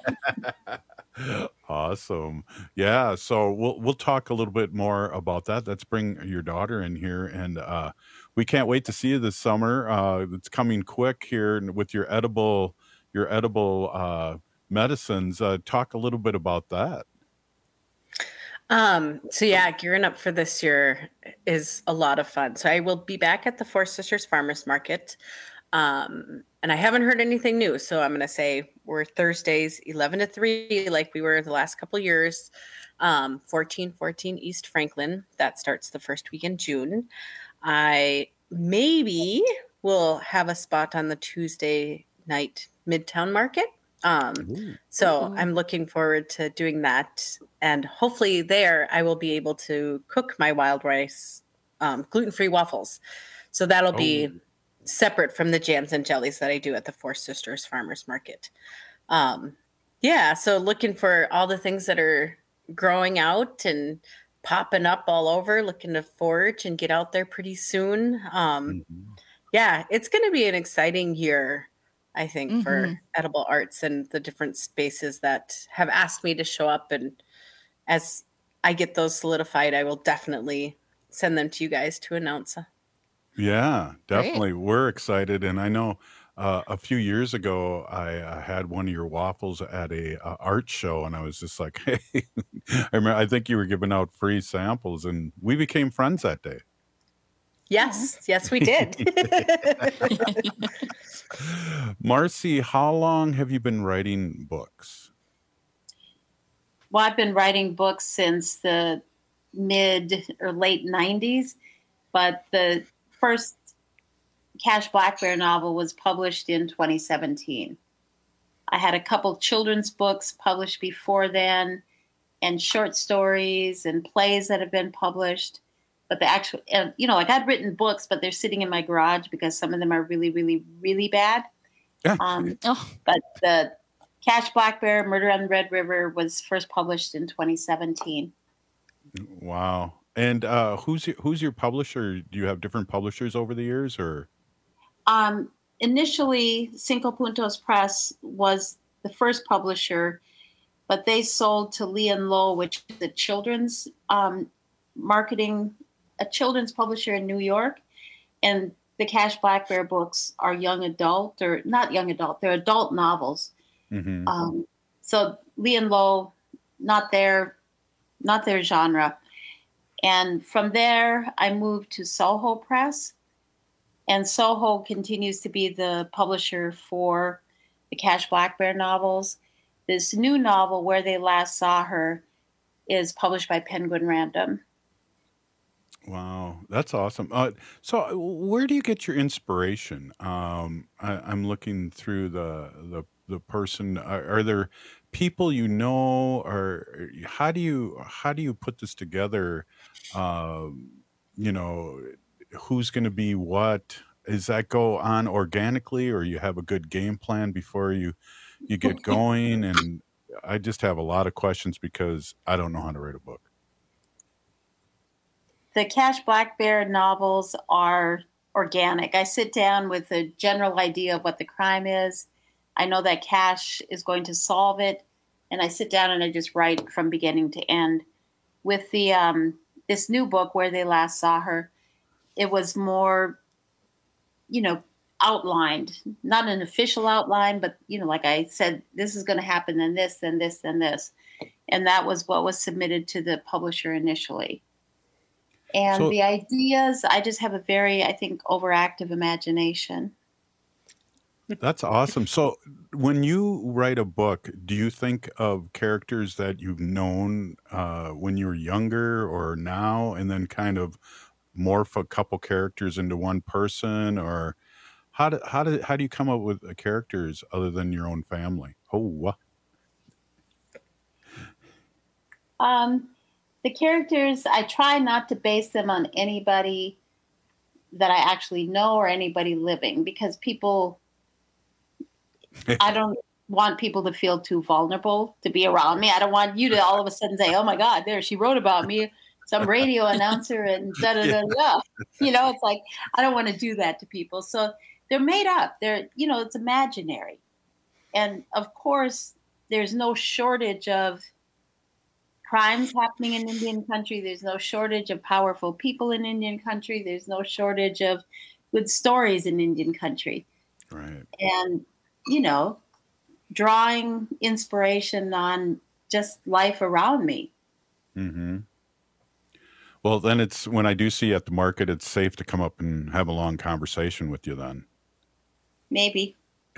Awesome. Yeah. So we'll talk a little bit more about that. Let's bring your daughter in here, and we can't wait to see you this summer. It's coming quick here with your edible medicines. Talk a little bit about that. So yeah, gearing up for this year is a lot of fun. So I will be back at the Four Sisters Farmers Market. And I haven't heard anything new. So I'm going to say we're Thursdays, 11 to 3, like we were the last couple years, 1414 East Franklin. That starts the first week in June. I maybe will have a spot on the Tuesday night Midtown Market. So I'm looking forward to doing that. And hopefully there I will be able to cook my wild rice, gluten-free waffles. So that'll be separate from the jams and jellies that I do at the Four Sisters Farmers Market. So looking for all the things that are growing out and popping up all over. Looking to forage and get out there pretty soon. Yeah, it's going to be an exciting year, I think, for edible arts and the different spaces that have asked me to show up. And as I get those solidified, I will definitely send them to you guys to announce. Yeah, definitely. We're excited. And I know a few years ago, I had one of your waffles at a art show, and I was just like, hey, I think you were giving out free samples, and we became friends that day. Yes, we did. Marcy, how long have you been writing books? Well, I've been writing books since the mid or late 90s, but the first Cash Black Bear novel was published in 2017. I had a couple children's books published before then, and short stories and plays that have been published. But the actual, like I'd written books, but they're sitting in my garage because some of them are really, really, really bad. But the Cash Black Bear, Murder on the Red River was first published in 2017. Wow. And who's your publisher? Do you have different publishers over the years, or? Initially, Cinco Puntos Press was the first publisher, but they sold to Lee and Low, which is a children's a children's publisher in New York. And the Cash Black Bear books are young adult, or not young adult, they're adult novels. So Lee and Low, not their genre. And from there, I moved to Soho Press. And Soho continues to be the publisher for the Cash Black Bear novels. This new novel, Where They Last Saw Her, is published by Penguin Random. Wow, that's awesome. So where do you get your inspiration? I'm looking through the person. Are there people you know, or how do you put this together? Who's going to be what? Does that go on organically, or you have a good game plan before you get going? And I just have a lot of questions because I don't know how to write a book. The Cash Black Bear novels are organic. I sit down with a general idea of what the crime is. I know that Cash is going to solve it, and I sit down and I just write from beginning to end. With the this new book, Where They Last Saw Her, it was more, outlined, not an official outline, but, like I said, this is going to happen, then this, then this, then this. And that was what was submitted to the publisher initially. And the ideas, I just have a very, I think, overactive imagination. That's awesome. So when you write a book, do you think of characters that you've known when you were younger or now, and then kind of morph a couple characters into one person? Or how do you come up with characters other than your own family? The characters, I try not to base them on anybody that I actually know or anybody living, because I don't want people to feel too vulnerable to be around me. I don't want you to all of a sudden say, oh my God, there, she wrote about me, some radio announcer and da-da-da-da. It's like, I don't want to do that to people. So they're made up. It's imaginary. And of course, there's no shortage of crimes happening in Indian country. There's no shortage of powerful people in Indian country. There's no shortage of good stories in Indian country. Right. And, drawing inspiration on just life around me. Mm-hmm. Well, then it's, when I do see you at the market, it's safe to come up and have a long conversation with you then. Maybe.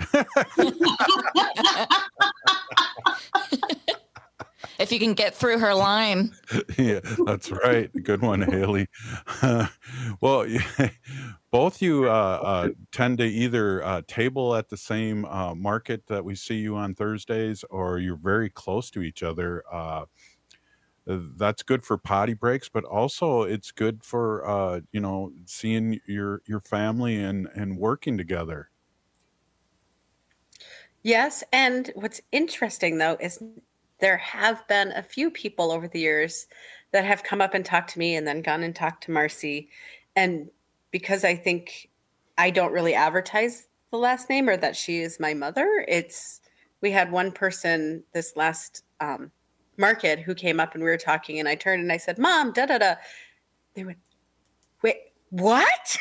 If you can get through her line. Yeah, that's right. Good one, Haley. Well, both you tend to either table at the same market that we see you on Thursdays, or you're very close to each other. That's good for potty breaks, but also it's good for seeing your family and working together. Yes, and what's interesting though is there have been a few people over the years that have come up and talked to me and then gone and talked to Marcy. And because I think I don't really advertise the last name or that she is my mother, we had one person this last market who came up and we were talking, and I turned and I said, Mom, da-da-da. They went, wait, what?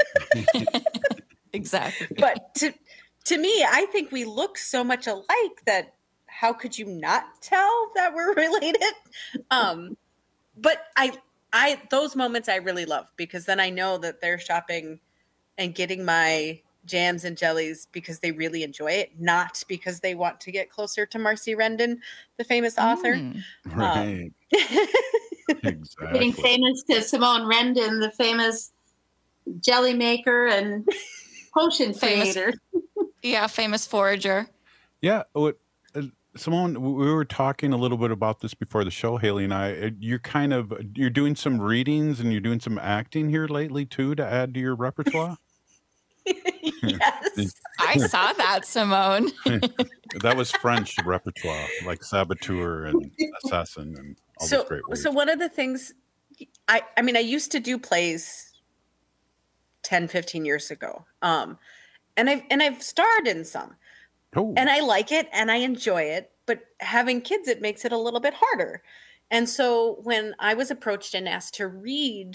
Exactly. But to me, I think we look so much alike that how could you not tell that we're related? But I those moments I really love, because then I know that they're shopping and getting my jams and jellies because they really enjoy it, not because they want to get closer to Marcy Rendon, the famous author. Right. Exactly. Getting famous to Simone Rendon, the famous jelly maker and potion creator. Famous forager. Yeah. Simone, we were talking a little bit about this before the show, Haley and I. You're doing some readings and you're doing some acting here lately too to add to your repertoire. Yes. I saw that, Simone. That was French repertoire, like saboteur and assassin and all those great words. So one of the things, I used to do plays 10, 15 years ago. And I've starred in some. Oh. And I like it and I enjoy it, but having kids, it makes it a little bit harder. And so when I was approached and asked to read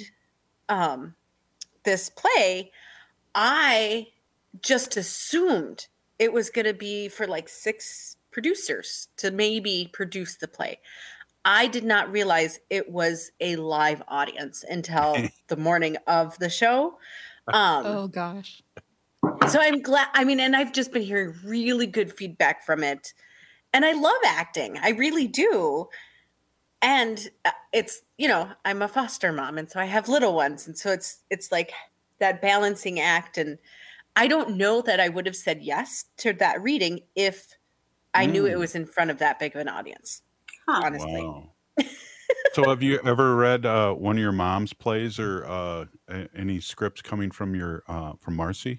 this play, I just assumed it was going to be for like 6 producers to maybe produce the play. I did not realize it was a live audience until the morning of the show. Oh gosh. So I'm glad, and I've just been hearing really good feedback from it. And I love acting. I really do. And it's, I'm a foster mom, and so I have little ones. And so it's like that balancing act. And I don't know that I would have said yes to that reading if I knew it was in front of that big of an audience, honestly. Wow. So have you ever read one of your mom's plays or any scripts coming from from Marcy?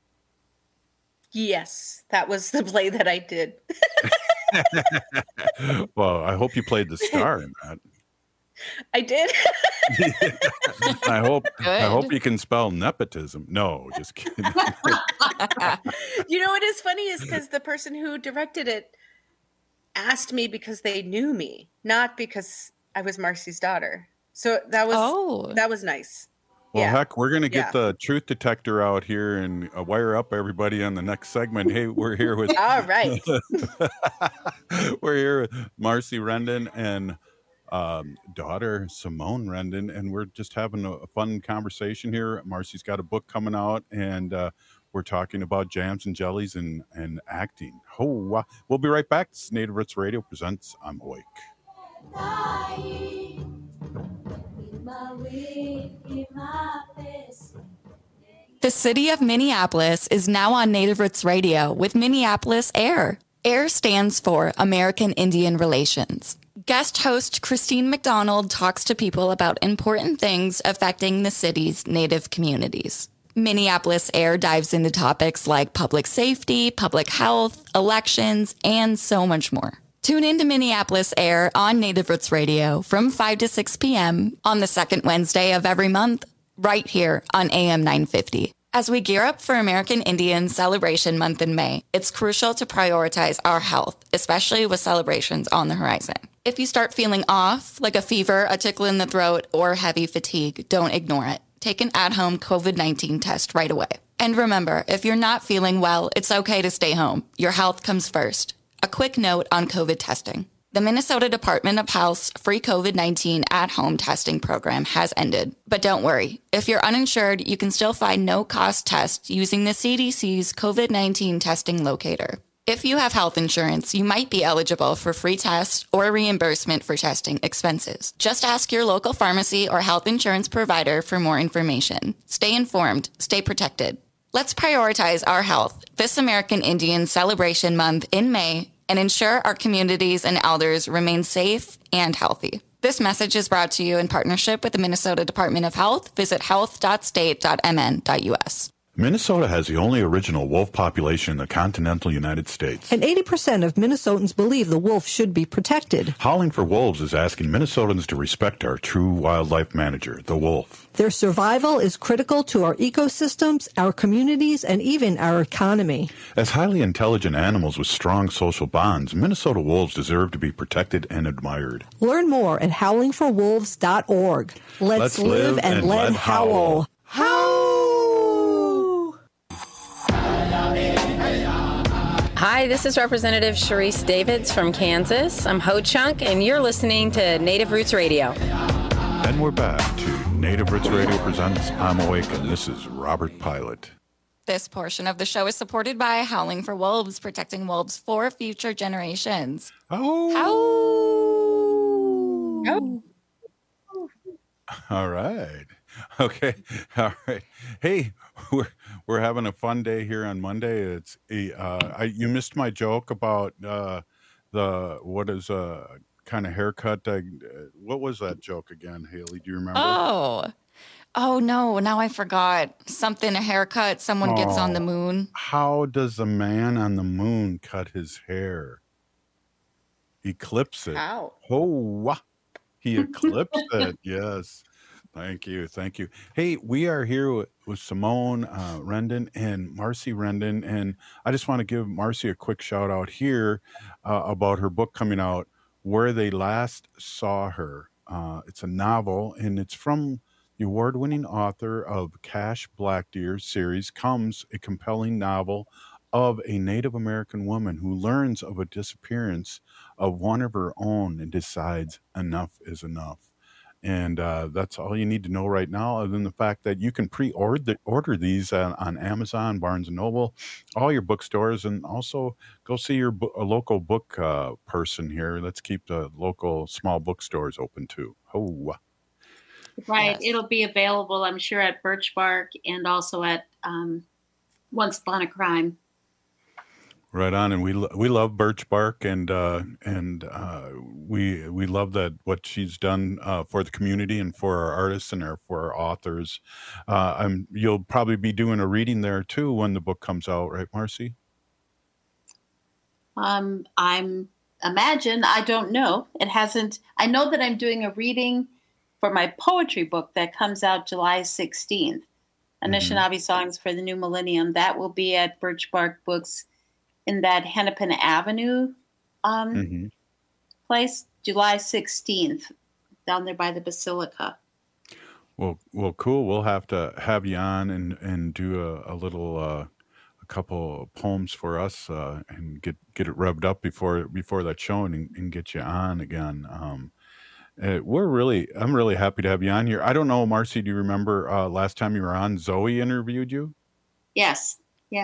Yes, that was the play that I did. Well, I hope you played the star in that. I did. I hope you can spell nepotism. No, just kidding. What is funny is because the person who directed it asked me because they knew me, not because I was Marcy's daughter. So that was nice. Well, heck, we're going to get the truth detector out here and wire up everybody on the next segment. Hey, we're here with all right. We're here with Marcy Rendon and daughter Simone Rendon, and we're just having a fun conversation here. Marcy's got a book coming out, and we're talking about jams and jellies and acting. We'll be right back. This is Native Roots Radio presents I'm Awake. The city of Minneapolis is now on Native Roots Radio with Minneapolis AIR. AIR stands for American Indian Relations. Guest host Christine McDonald talks to people about important things affecting the city's Native communities. Minneapolis AIR dives into topics like public safety, public health, elections, and so much more. Tune in to Minneapolis AIR on Native Roots Radio from 5 to 6 p.m. on the second Wednesday of every month, right here on AM 950. As we gear up for American Indian Celebration Month in May, it's crucial to prioritize our health, especially with celebrations on the horizon. If you start feeling off, like a fever, a tickle in the throat, or heavy fatigue, don't ignore it. Take an at-home COVID-19 test right away. And remember, if you're not feeling well, it's okay to stay home. Your health comes first. A quick note on COVID testing. The Minnesota Department of Health's free COVID-19 at-home testing program has ended. But don't worry. If you're uninsured, you can still find no-cost tests using the CDC's COVID-19 testing locator. If you have health insurance, you might be eligible for free tests or reimbursement for testing expenses. Just ask your local pharmacy or health insurance provider for more information. Stay informed. Stay protected. Let's prioritize our health this American Indian Celebration Month in May and ensure our communities and elders remain safe and healthy. This message is brought to you in partnership with the Minnesota Department of Health. Visit health.state.mn.us. Minnesota has the only original wolf population in the continental United States. And 80% of Minnesotans believe the wolf should be protected. Howling for Wolves is asking Minnesotans to respect our true wildlife manager, the wolf. Their survival is critical to our ecosystems, our communities, and even our economy. As highly intelligent animals with strong social bonds, Minnesota wolves deserve to be protected and admired. Learn more at howlingforwolves.org. Let's live and let howl. Howl! Hi, this is Representative Sharice Davids from Kansas. I'm Ho Chunk, and you're listening to Native Roots Radio. And we're back to Native Roots Radio presents I'm Awake, and this is Robert Pilot. This portion of the show is supported by Howling for Wolves, protecting wolves for future generations. Oh. All right. Okay. All right. Hey, we're having a fun day here on Monday. It's you missed my joke about what is a kind of haircut. What was that joke again, Haley? Do you remember? Oh no! Now I forgot. Something, a haircut. Someone gets on the moon. How does a man on the moon cut his hair? He clips it. How? Oh, he eclipsed it. Yes. Thank you. Hey, we are here with Simone Rendon and Marcy Rendon, and I just want to give Marcy a quick shout out here about her book coming out, Where They Last Saw Her. It's a novel, and it's from the award-winning author of Cash Black Deer series, comes a compelling novel of a Native American woman who learns of a disappearance of one of her own and decides enough is enough. And that's all you need to know right now, other than the fact that you can order these on Amazon, Barnes & Noble, all your bookstores, and also go see a local book person here. Let's keep the local small bookstores open too. Oh, right. Yes. It'll be available, I'm sure, at Birch Bark and also at Once Upon a Crime. right on. And we love Birch Bark, and we love that what she's done for the community and for our artists and for our authors. You'll probably be doing a reading there too when the book comes out, right, Marcy? I'm I don't know. It hasn't. I know that I'm doing a reading for my poetry book that comes out July 16th. Anishinaabe Songs for the New Millennium. That will be at Birch Bark Books in that Hennepin Avenue place, July 16th, down there by the Basilica. Well, cool. We'll have to have you on and do a little a couple of poems for us and get it revved up before that show and get you on again. I'm really happy to have you on here. I don't know, Marcy, do you remember last time you were on, Zoe interviewed you? Yes.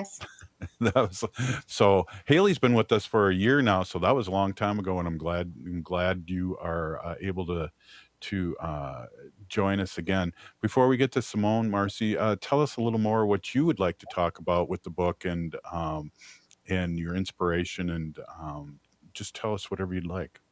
So Haley's been with us for a year now, so that was a long time ago, and I'm glad you are able to join us again. Before we get to Simone, Marcy, tell us a little more what you would like to talk about with the book and your inspiration, and just tell us whatever you'd like.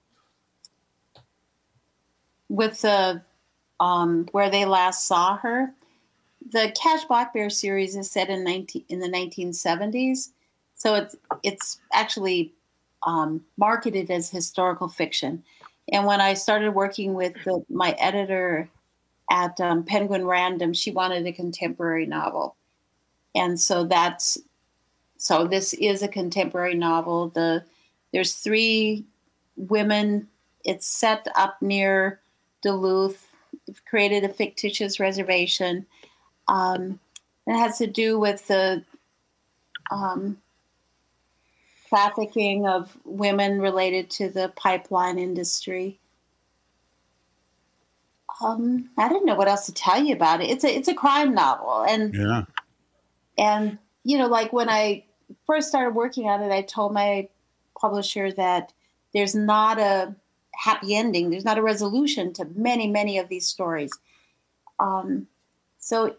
With the Where They Last Saw Her, the Cash Black Bear series is set in the 1970s, so it's actually marketed as historical fiction. And when I started working with my editor at Penguin Random, she wanted a contemporary novel, and so this is a contemporary novel. There's 3 women. It's set up near Duluth. We've created a fictitious reservation. It has to do with the trafficking of women related to the pipeline industry. I didn't know what else to tell you about it. It's a crime novel, and like when I first started working on it, I told my publisher that there's not a happy ending. There's not a resolution to many of these stories. So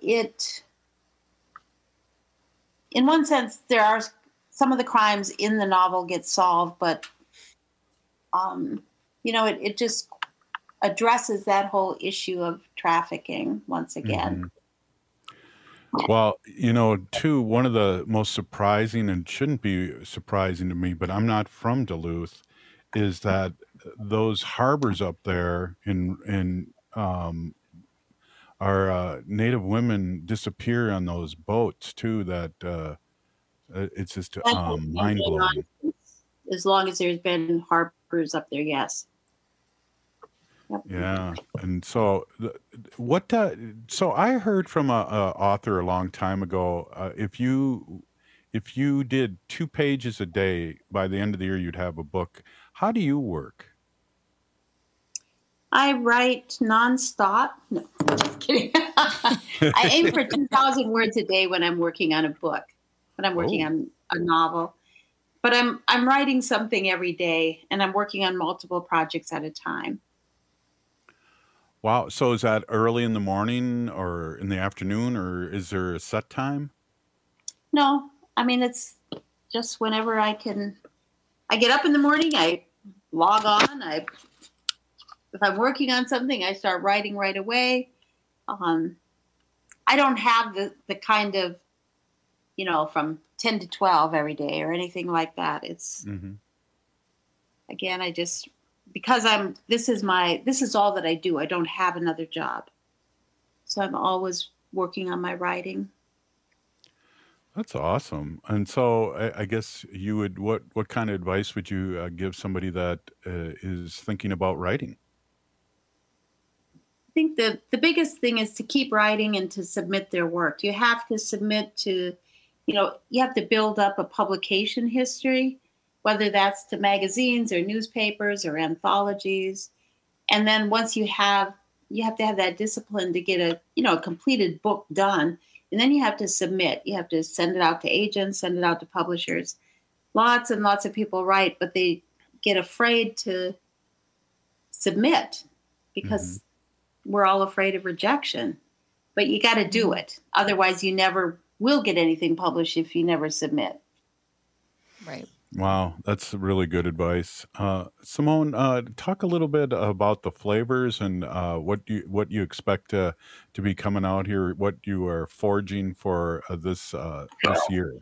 in one sense, there are some of the crimes in the novel get solved, but it just addresses that whole issue of trafficking once again. Well, you know, too, one of the most surprising, and shouldn't be surprising to me, but I'm not from Duluth, is that those harbors up there our Native women disappear on those boats too. That it's just mind blowing. As long as there's been harbors up there, yes. Yep. Yeah, and so so I heard from a author a long time ago, if you did 2 pages a day, by the end of the year you'd have a book. How do you work? I write nonstop. No, just kidding. I aim for 2,000 words a day when I'm working on a book, when I'm working on a novel. But I'm writing something every day, and I'm working on multiple projects at a time. Wow. So is that early in the morning or in the afternoon, or is there a set time? No, I mean, it's just whenever I can. I get up in the morning, I log on. If I'm working on something, I start writing right away. I don't have the kind of, from 10 to 12 every day or anything like that. It's, again, I just, because this is all that I do. I don't have another job. So I'm always working on my writing. That's awesome. And so I guess you would, what kind of advice would you give somebody that is thinking about writing? I think the biggest thing is to keep writing and to submit their work. You have to submit to, you have to build up a publication history, whether that's to magazines or newspapers or anthologies. And then once you have to have that discipline to get a completed book done. And then you have to submit. You have to send it out to agents, send it out to publishers. Lots and lots of people write, but they get afraid to submit because we're all afraid of rejection. But you got to do it. Otherwise, you never will get anything published if you never submit. Right. Wow, that's really good advice. Simone, talk a little bit about the flavors and what you expect to be coming out here, what you are forging for this year.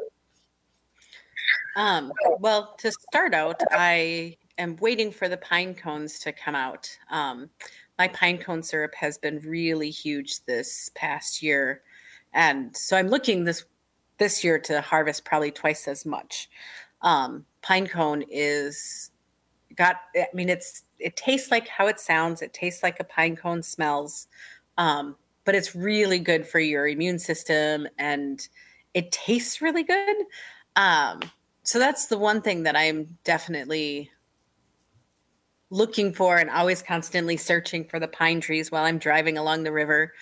Well, to start out, I am waiting for the pine cones to come out. My pine cone syrup has been really huge this past year. And so I'm looking this year to harvest probably twice as much. Pine cone it tastes like how it sounds. It tastes like a pine cone smells. But it's really good for your immune system and it tastes really good. So that's the one thing that I'm definitely looking for and always constantly searching for the pine trees while I'm driving along the river.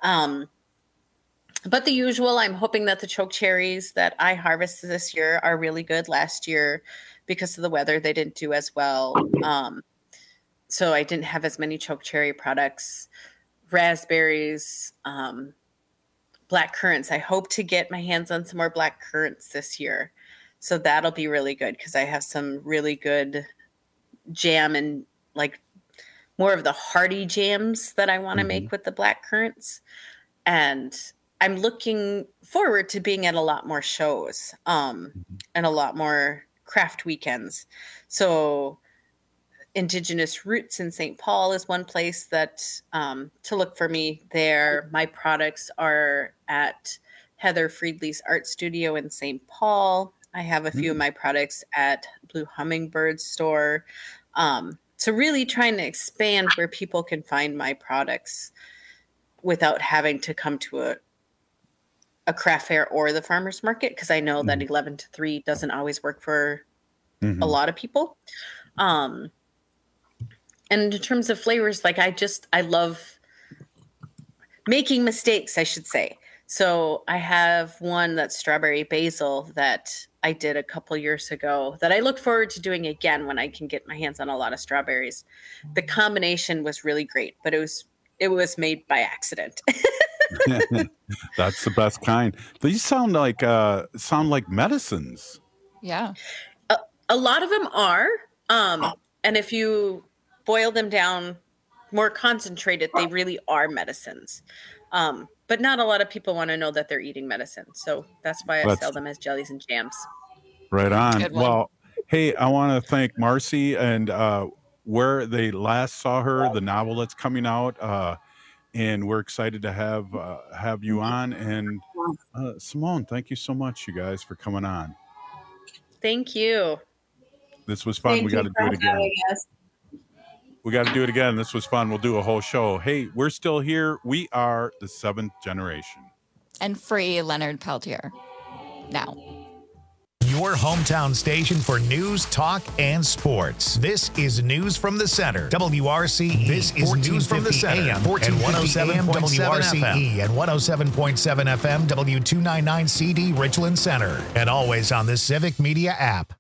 But the usual, I'm hoping that the choke cherries that I harvested this year are really good. Last year, because of the weather, they didn't do as well. So I didn't have as many choke cherry products. Raspberries, black currants. I hope to get my hands on some more black currants this year. So that'll be really good because I have some really good jam and like more of the hearty jams that I want to make with the black currants. And I'm looking forward to being at a lot more shows and a lot more craft weekends. So Indigenous Roots in St. Paul is one place that to look for me there. My products are at Heather Friedley's Art Studio in St. Paul. I have a few of my products at Blue Hummingbird store. So really trying to expand where people can find my products without having to come to a craft fair or the farmer's market, because I know that 11 to 3 doesn't always work for a lot of people. And in terms of flavors, like I love making mistakes, I should say. So I have one that's strawberry basil that I did a couple years ago that I look forward to doing again when I can get my hands on a lot of strawberries. The combination was really great, but it was made by accident. That's the best kind. These sound like medicines. Yeah. A lot of them are. And if you boil them down more concentrated, they really are medicines. But but not a lot of people want to know that they're eating medicine. So that's why I sell them as jellies and jams. Right on. Good one. Well, hey, I want to thank Marcy and where they last saw her, the novel that's coming out, and we're excited to have you on. And Simone, thank you so much, you guys, for coming on. Thank you. This was fun. We got to do it again. We got to do it again. This was fun. We'll do a whole show. Hey, we're still here. We are the seventh generation. And free Leonard Peltier. Now. Your hometown station for news, talk, and sports. This is News from the Center. WRCE. This is News from the Center. AM, 1450 AM, WRCE, and 107.7 FM, W299CD, Richland Center. And always on the Civic Media app.